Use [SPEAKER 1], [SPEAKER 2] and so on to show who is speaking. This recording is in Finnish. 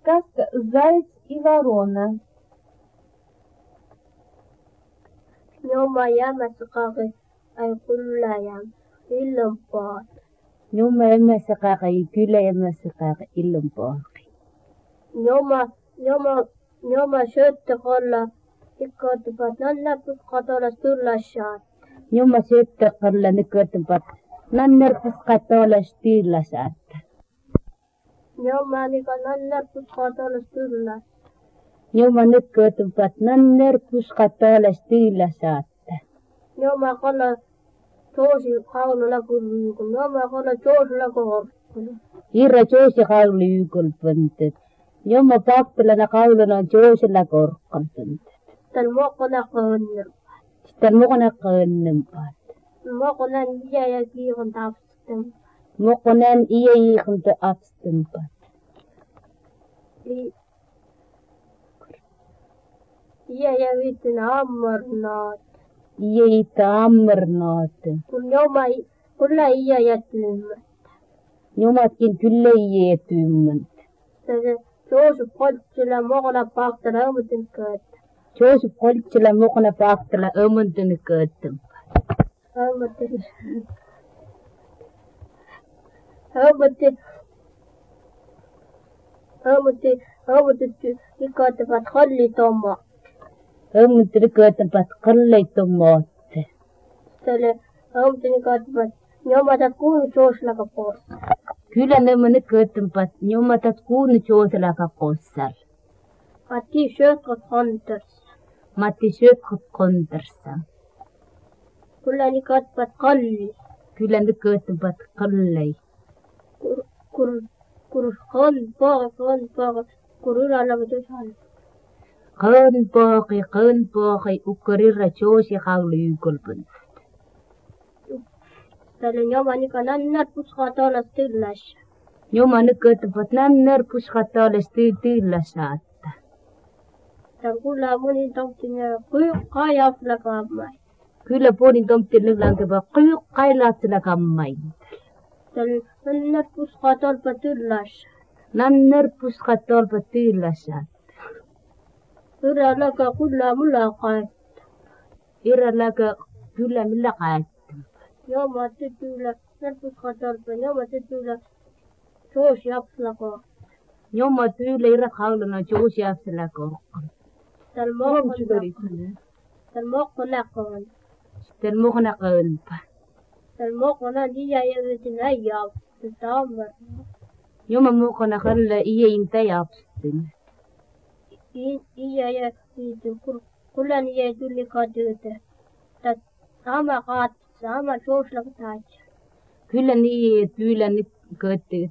[SPEAKER 1] Сказка «Заяц и ворона».
[SPEAKER 2] يوم يمسقه أي كل يوم إلا بعض.
[SPEAKER 1] يوم يمسقه كل يمسقه إلا بعض.
[SPEAKER 2] يوم شد خلا إكتبت ننبت قطر سلشات.
[SPEAKER 1] يوم شد خلا نكتبت ننبت قطر سلشات.
[SPEAKER 2] يوم ننبت قطر سلشات.
[SPEAKER 1] يوم نكتبت ننبت قطر سلشات.
[SPEAKER 2] يوم قال توشي قول لكم يوم قال توش لكم.
[SPEAKER 1] إيرا توشي قول يقول بنتت. يوم باقت لنا قولنا جوش لكور قلبنت.
[SPEAKER 2] تلمقنا قنن.
[SPEAKER 1] تلمقنا قنن بات.
[SPEAKER 2] مقنا إيا يكيغن تابستم.
[SPEAKER 1] مقنا إيا يكيغن تابستم بات.
[SPEAKER 2] إيا يويتن عمرنات.
[SPEAKER 1] إيا يتعمرنات.
[SPEAKER 2] كل إيا يتلمت.
[SPEAKER 1] يوم أتكين كل إيا يتلمت.
[SPEAKER 2] جوش قلت لمغنا باقت لأمتن كات.
[SPEAKER 1] جوش قلت لمغنا باقت لأمتن كات.
[SPEAKER 2] أمتن كاتبت خلي طماط.
[SPEAKER 1] أمتن كاتبت خلي طماط.
[SPEAKER 2] أمتن كاتبت يوم تكون جوش لك بوس.
[SPEAKER 1] Kyllä nämä nykytempat, jomma tatkuun joosella kossar.
[SPEAKER 2] Matti sötkot kontersa.
[SPEAKER 1] Matti sötkot kontersa.
[SPEAKER 2] Kyllä ni katpat kalli.
[SPEAKER 1] Kyllä nykytempat kallei.
[SPEAKER 2] Kur kon paga kurilla lavatusal.
[SPEAKER 1] Kon paagi ukkarilla joosi haulyykolpun.
[SPEAKER 2] Tällä jomani kanannar puskatalas tylläs.
[SPEAKER 1] Jomma nykytempat nannar puskatalas tylläsaatta.
[SPEAKER 2] Tän kuulla moni tomtin ja kajafla kammai.
[SPEAKER 1] Kyllä puolin tomtin lyllankeva kailatsella kammai.
[SPEAKER 2] Tällä nannar puskatalpa tylläs.
[SPEAKER 1] Nannar puskatalpa tylläsaatta.
[SPEAKER 2] Irralaka kuulla mulla kaetta.
[SPEAKER 1] Irralaka kyllä millä kaetta.
[SPEAKER 2] Joma tytylä, narpuskatalpa, joma tytylä, joos japslako.
[SPEAKER 1] Joma tyylä irra kaulana joos japslako.
[SPEAKER 2] Täl mokko näkoon.
[SPEAKER 1] Täl mokko näkoonpa.
[SPEAKER 2] Täl mokko nä liian jävetin äijää, että ammar.
[SPEAKER 1] Joma mokko näkolle iäin täjapstin.
[SPEAKER 2] Iä ja viitin, kullan iä tuli katyötä. Tät ama kaat. Sama joos lako taitsa.
[SPEAKER 1] Kyllä niin tyylä nyt köttyt.